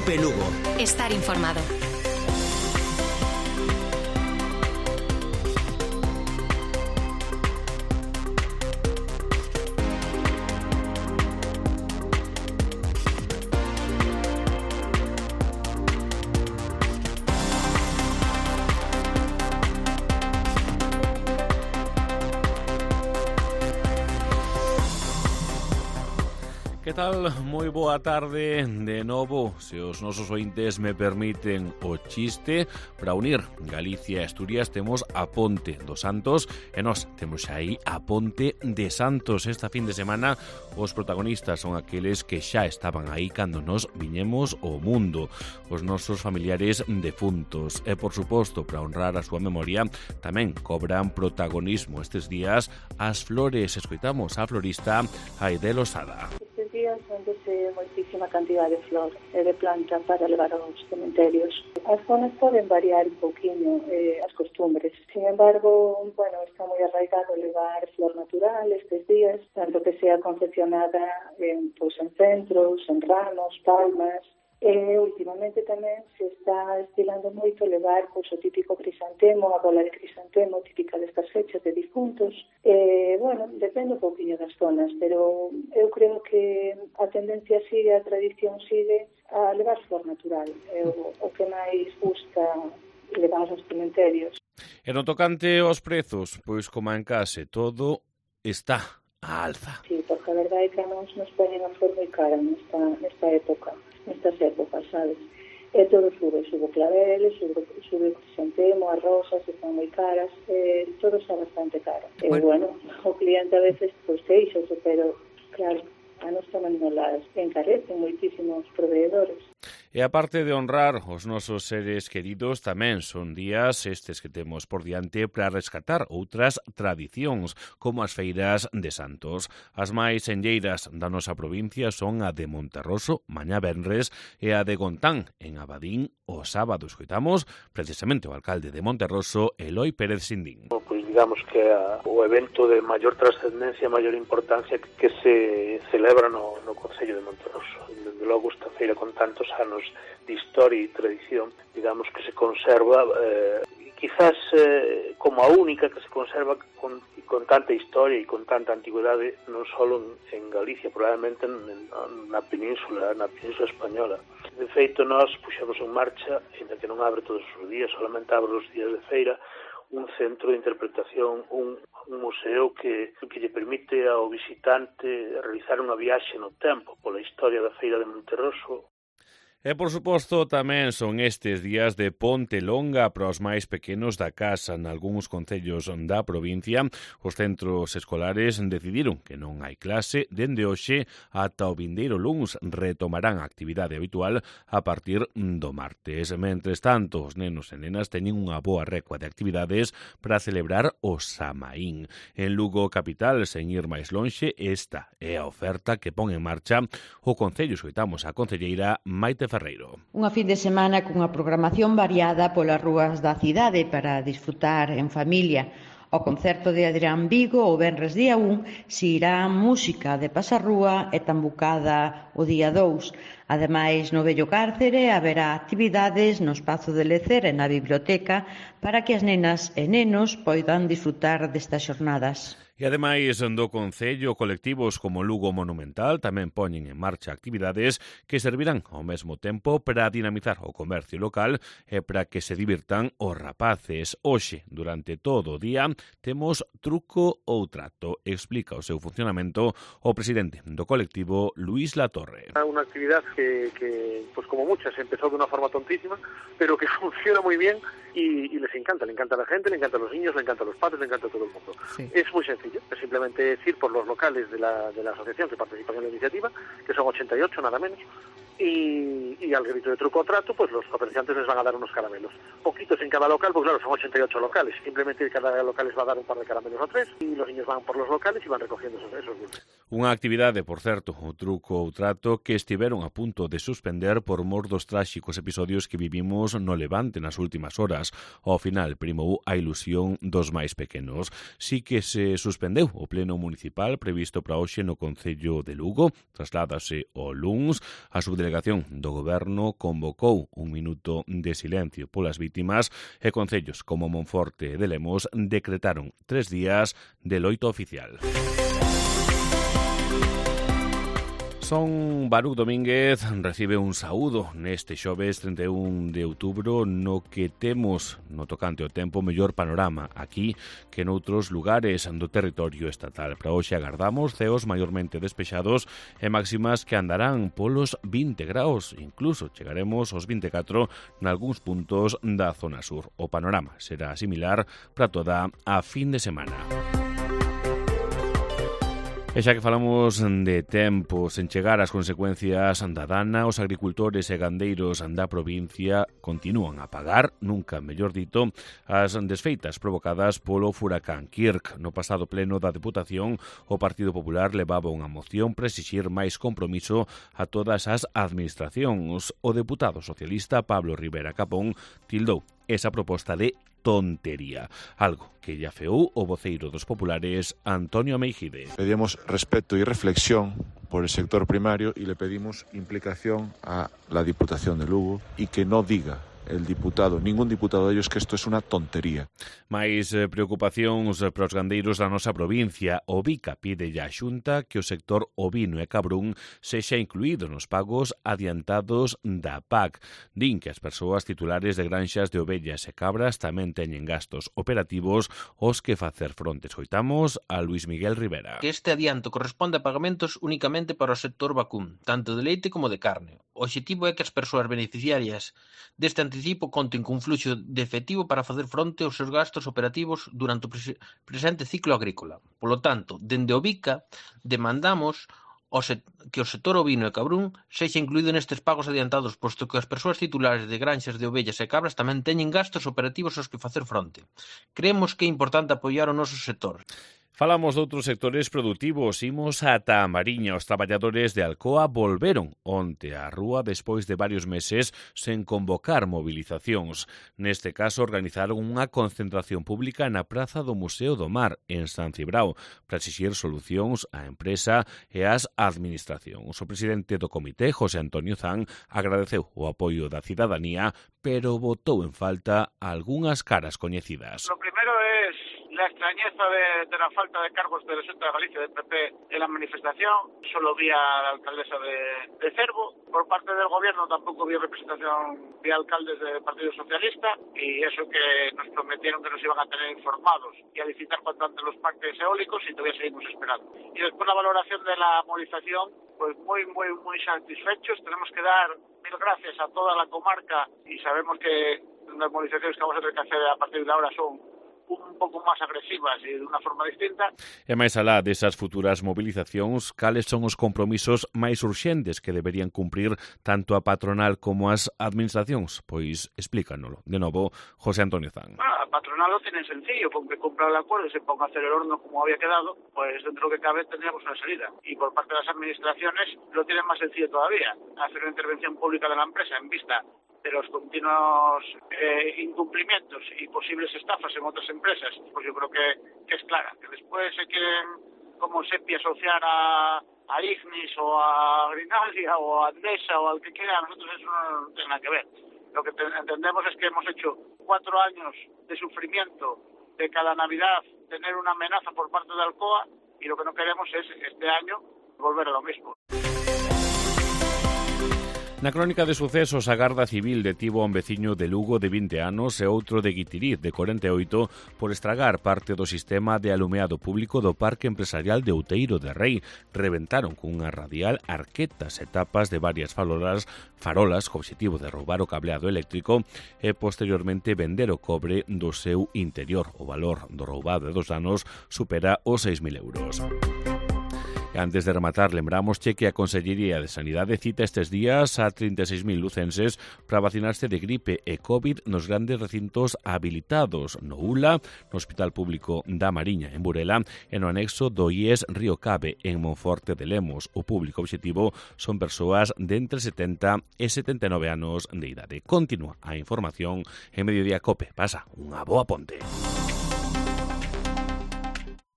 Cope Lugo. Estar informado. Que tal? Moi boa tarde de novo. Se os nosos ointes me permiten o chiste, para unir Galicia e Asturias temos a Ponte dos Santos e nós temos aí a Ponte de Santos. Esta fin de semana os protagonistas son aqueles que xa estaban aí cando nos viñemos ao mundo, os nosos familiares defuntos e, por suposto, para honrar a súa memoria, tamén cobran protagonismo estes días as flores. Escoitamos a florista Aide Losada. Vendese moitísima cantidad de flor e de planta para levar aos cementerios. As zonas poden variar un pouquiño as costumbres. Sin embargo, está moi arraigado levar flor natural estes días, tanto que sea confeccionada en centros, en ramos, palmas. Últimamente tamén se está estilando moito levar o típico crisantemo, a bola de crisantemo típica destas fechas de difuntos. Depende un pouquinho das zonas, pero eu creo que a tendencia sigue, a tradición sigue a levar flor natural. O que máis gusta levar aos cementerios. E no tocante aos prezos, pois como en case, todo está a alza. Sí, porque a verdade é que nos poñen a flor moi cara nesta época. Nestas épocas, sabes? E todo sube claveles, sube crisantemo, as rosas están moi caras, todo está bastante caro. O cliente a veces queixase, pero claro, a nos tamén non las encarecen moitísimos proveedores. E aparte de honrar os nosos seres queridos, tamén son días estes que temos por diante para rescatar outras tradicións, como as feiras de Santos. As máis enlleiras da nosa provincia son a de Monterroso, mañá venres, e a de Gontán, en Abadín, o sábado. Escoitamos precisamente o alcalde de Monterroso, Eloi Pérez Sindín. Pois digamos que o evento de maior trascendencia, maior importancia que se celebra no Concello de Monterroso. Desde logo esta feira con tantos anos de historia e tradición, digamos que se conserva quizás como a única que se conserva con tanta historia e con tanta antigüedade, non só en Galicia, probablemente na península española. De feito, nós puxemos en marcha, ainda que non abre todos os días, solamente abre os días de feira, un centro de interpretación, un museo que lle permite ao visitante realizar unha viaxe no tempo pola historia da feira de Monterroso. E, por suposto, tamén son estes días de Ponte Longa para os máis pequenos da casa. Nalgúns concellos da provincia, os centros escolares decidiron que non hai clase dende hoxe ata o vindeiro luns. Retomarán a actividade habitual a partir do martes. Mentres tanto, os nenos e nenas teñen unha boa recua de actividades para celebrar o Samaín. En Lugo capital, sen ir máis lonxe, esta é a oferta que pon en marcha o Concello. Escoitamos a concelleira Maite Ferreiro. Unha fin de semana cunha programación variada polas rúas da cidade para disfrutar en familia. Ao concerto de Adrián Vigo o venres día 1 se irá música de pasarrúa e tambucada o día 2. Ademais, no vello cárcere haberá actividades no espazo de lecer e na biblioteca para que as nenas e nenos poidan disfrutar destas xornadas. E ademais do Concello, colectivos como Lugo Monumental tamén poñen en marcha actividades que servirán ao mesmo tempo para dinamizar o comercio local e para que se divirtan os rapaces. Hoxe, durante todo o día, temos truco ou trato. Explica o seu funcionamento o presidente do colectivo, Luís Latorre. Unha actividade que como muchas, empezó de una forma tontísima, pero que funciona muy bien y les encanta a la gente, le encanta a los niños, le encanta a los padres, le encanta a todo el mundo. Sí. Es muy sencillo, es simplemente decir por los locales de la asociación que participan en la iniciativa, que son 88 nada menos, y al grito de truco o trato, pues los comerciantes les van a dar unos caramelos. Poquitos en cada local, pues claro, son 88 locales. Simplemente cada local les va a dar un par de caramelos o 3 y los niños van por los locales y van recogiendo esos dulces. Unha actividade, por certo, o truco ou trato, que estiveron a punto de suspender por mor dos tráxicos episodios que vivimos no Levante nas últimas horas. Ao final, primou a ilusión dos máis pequenos. Si que se suspendeu o pleno municipal previsto para hoxe no Concello de Lugo, trasládase ao luns. A subdelegación delegación do Goberno convocou un minuto de silencio polas vítimas e concellos como Monforte de Lemos decretaron 3 días de loito oficial. Son Baruch Domínguez recibe un saúdo neste xoves 31 de outubro no que temos, no tocante ao tempo, mellor panorama aquí que noutros lugares do territorio estatal. Para hoxe agardamos ceos maiormente despexados e máximas que andarán polos 20 graus, incluso chegaremos aos 24 nalgúns puntos da zona sur. O panorama será similar para toda a fin de semana. E xa que falamos de tempo, sen chegar ás consecuencias da dana, os agricultores e gandeiros da provincia continúan a pagar, nunca mellor dito, as desfeitas provocadas polo furacán Kirk. No pasado pleno da Deputación, o Partido Popular levaba unha moción para exixir máis compromiso a todas as administracións. O deputado socialista Pablo Rivera Capón tildou esa proposta de tontería, algo que lle afeou o voceiro dos populares Antonio Meijide. Pedimos respeto y reflexión por el sector primario y le pedimos implicación a la Diputación de Lugo y que no diga el diputado, ningún diputado de ellos, que esto es una tontería. Mais preocupacións para os gandeiros da nosa provincia. O Bica pide a Xunta que o sector ovino e cabrún sexa incluído nos pagos adiantados da PAC. Din que as persoas titulares de granxas de ovellas e cabras tamén teñen gastos operativos aos que facer fronte. Escoitamos a Luis Miguel Rivera. Que este adianto corresponde a pagamentos únicamente para o sector vacún, tanto de leite como de carne. O obxectivo é que as persoas beneficiarias deste anticipo conten cun fluxo de efectivo para facer fronte aos seus gastos operativos durante o presente ciclo agrícola. Polo tanto, dende o Bica, demandamos que o sector ovino e cabrún sexa incluído nestes pagos adiantados, posto que as persoas titulares de granxas de ovellas e cabras tamén teñen gastos operativos aos que facer fronte. Creemos que é importante apoiar o noso sector. Falamos de outros sectores productivos. Imos ata a Mariña. Os traballadores de Alcoa volveron onte á rúa despois de varios meses sen convocar movilizacións. Neste caso, organizaron unha concentración pública na Praza do Museo do Mar, en San Cibrao, para exixir solucións á empresa e ás administracións. O presidente do comité, José Antonio Zan, agradeceu o apoio da cidadanía, pero botou en falta algunhas caras coñecidas. Lo primero es la extrañeza de la falta de cargos de la Xunta de Galicia del PP en la manifestación. Solo vi a la alcaldesa de Cervo. Por parte del gobierno tampoco vi representación de alcaldes del Partido Socialista, y eso que nos prometieron que nos iban a tener informados y a licitar cuanto antes los parques eólicos, y todavía seguimos esperando. Y después la valoración de la movilización, pues muy satisfechos. Tenemos que dar mil gracias a toda la comarca, y sabemos que las movilizaciones que vamos a tener que hacer a partir de ahora son un pouco máis agresivas e de unha forma distinta. E máis alá desas futuras movilizacións, cales son os compromisos máis urxentes que deberían cumprir tanto a patronal como as administracións? Pois explícanolo. De novo, José Antonio Zan. A patronal lo tienen sencillo, con que cumpla el acuerdo y se ponga a hacer el horno como había quedado, pues dentro de lo que cabe tendríamos una salida. Y por parte de las administraciones lo tienen más sencillo todavía, hacer una intervención pública de la empresa en vista de los continuos incumplimientos y posibles estafas en otras empresas, pues yo creo que es clara. Que después se quieren, como SEPI, asociar a Ignis o a Grinalia o a Andesa o al que quiera, nosotros eso no tiene nada que ver. Lo que entendemos es que hemos hecho 4 años de sufrimiento de cada Navidad, tener una amenaza por parte de Alcoa, y lo que no queremos es este año volver a lo mismo. Na crónica de sucesos, a Garda Civil detivo a un veciño de Lugo de 20 anos e outro de Guitiriz de 48 por estragar parte do sistema de alumeado público do Parque Empresarial de Outeiro de Rei. Reventaron cunha radial arquetas e tapas de varias farolas co obxectivo de roubar o cableado eléctrico e posteriormente vender o cobre do seu interior. O valor do roubado e dos danos supera os 6.000 euros. Antes de rematar, lembramos que a Consellería de Sanidade cita estes días a 36.000 lucenses para vacinarse de gripe e COVID nos grandes recintos habilitados no ULA, no Hospital Público da Mariña en Burela e no anexo do IES Río Cabe en Monforte de Lemos. O público obxectivo son persoas de entre 70 e 79 anos de idade. Continúa a información en Mediodía Cope. Pasa unha boa ponte.